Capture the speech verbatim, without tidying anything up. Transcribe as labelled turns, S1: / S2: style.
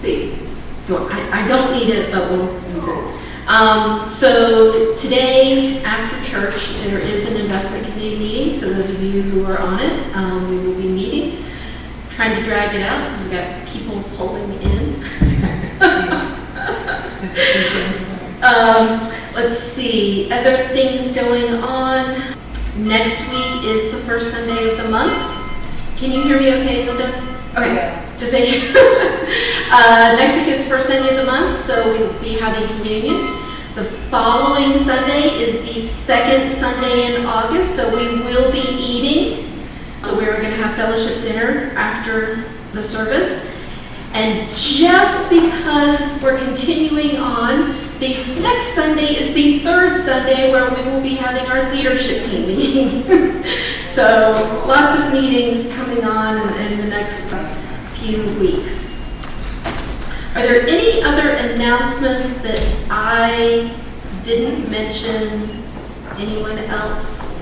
S1: see. Do I, I don't need it, but we'll use it. Um, so today, after church, there is an investment committee meeting. So those of you who are on it, um, we will be meeting, trying to drag it out because we've got people pulling in. um, let's see, other things going on. Next week is the first Sunday of the month. Can you hear me okay, Linda? Okay, yeah. Just make sure. uh, next week is the first Sunday of the month, so we will be having communion. The following Sunday is the second Sunday in August, so we will be eating. So we're going to have fellowship dinner after the service. And just because we're continuing on, the next Sunday is the third Sunday where we will be having our leadership team meeting. So lots of meetings coming on in, in the next few weeks. Are there any other announcements that I didn't mention? Anyone else?